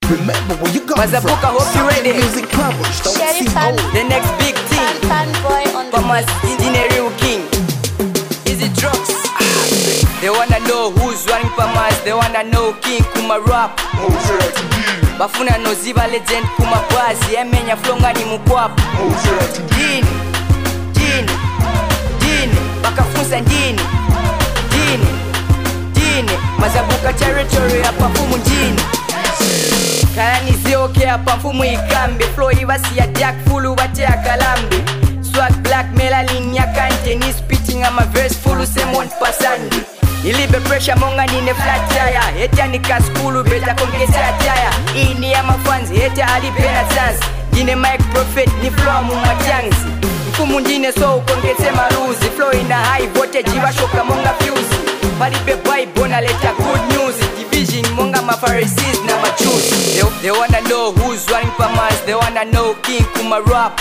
Remember where you got Mazabuka, from. hope you ready. Music Plumbers, don't Sheriff see and- old. The next big thing. Fanboy on the Famas Engineering King. Is it drugs? They wanna know who's running Famas. They wanna know King Kuma rap. Bafuna no Ziva legend Kuma bazi. Emenya flonga ni mukwapu. Jini, Jini, Jini. Bakafunsa Jini, Jini, Jini. Mazabuka territory hapa fumu Jini. Karani zioke hapa mfumu ikambe. Flow ibasi ya jack fulu wate ya kalambe. Swag black melanin ya kante. Ni spitting ama verse fulu semon pasandi. Ilibe pressure monga nine flat tire. Heta nika skulu beta kongesa tire. Ini ya mafanzi heta alipena chance. Jine mic prophet ni flow mumajanzi. Mfumu njine so ukongese maruzi. Flow ina high voltage ibashoka monga fuse. Palibe Bible na leta good news. Division monga mafarisees na machuzi. They wanna know who's running Famas. They wanna know King Kuma rap.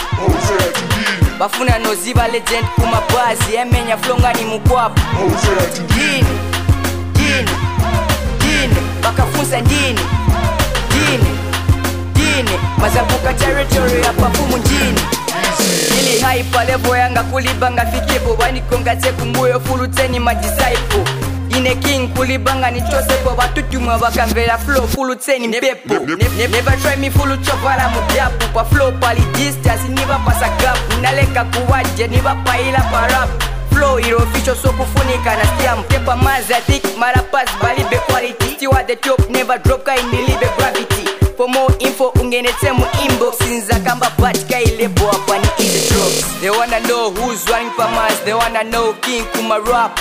Bafuna no Ziva legend Kuma bazi. Emenya flonga ni mukwapu. Jini, Jini, Jini. Bakafunsa Jini, Jini, Jini. Mazabuka territory hapa fumu Jini. Ili haipa level yanga kulibanga fikebo. Wanikonga teku mbuyo fuluteni madisciple. Ine king kulibanga ni chosepo. Batutuma bakamvela flow fuluteni mpepo. Never try me fulu chopala mujapu. Pa flow pali distance niba pasa gap. Naleka kuwaje niba paila parap. Flow iro official so kufunika na stiam. Tepa maza thick marapas balibe quality. Still at the top never drop ka inilibe gravity. For more info ungenete mu inbox. Sinza kamba batika ilebo hapa ni easy drugs. They wanna know who's running Famas. They wanna know King Kuma rap.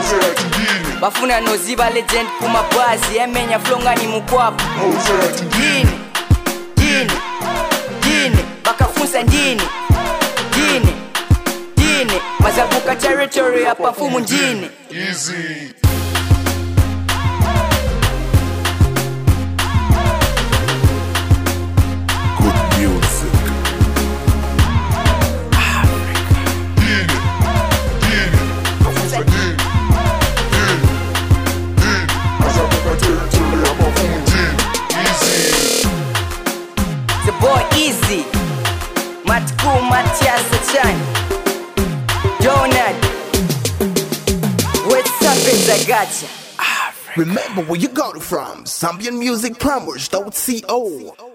Bafuna no Ziva legend Kuma bazi. Emenya flonga ni mukwapu. Jini, Jini, Jini. Bakafunsa Jini, Jini, Jini. Mazabuka territory hapa fumu Jini. Easy. Good music. The boy Easy, Matku Matias Sachani, Jonad. What's up, I gotcha. Remember where you got it from. Zambian Music Plumbers, don't see old.